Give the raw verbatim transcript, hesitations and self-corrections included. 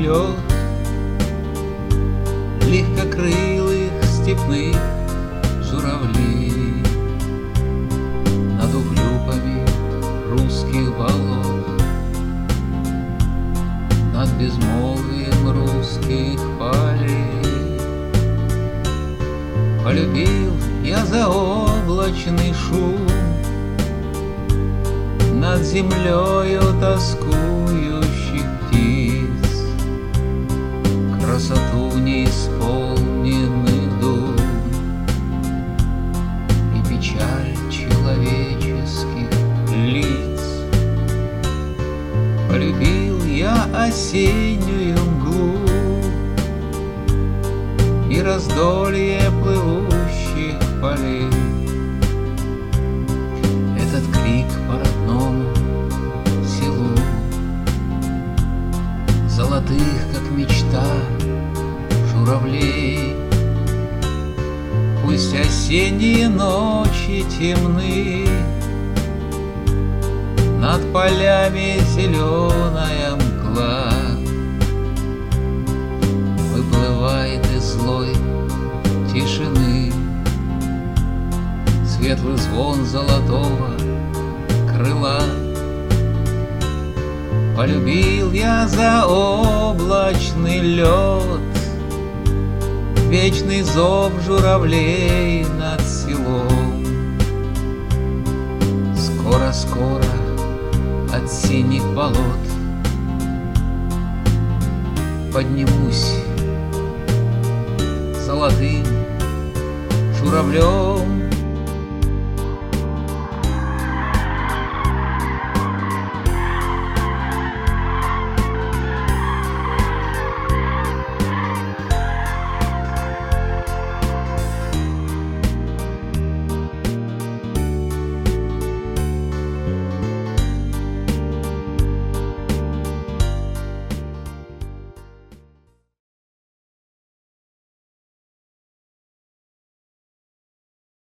лед легкокрылых степных журавлей над увлюпами русских болот, над безмолвием русских полей. Полюбил я заоблачный шум над землею тоскующих птиц, красоту неисполненных дум и печаль человеческих лиц. Полюбил я осеннюю мглу и раздолье плывущих полей. Этот крик по родному селу, золотых, как мечта, журавлей. Пусть осенние ночи темны, над полями зеленая мгла выплывает из злой тишины светлый звон золотого крыла. Полюбил я заоблачный лед, вечный зов журавлей над селом. Скоро-скоро от синих болот поднимусь золотым журавлем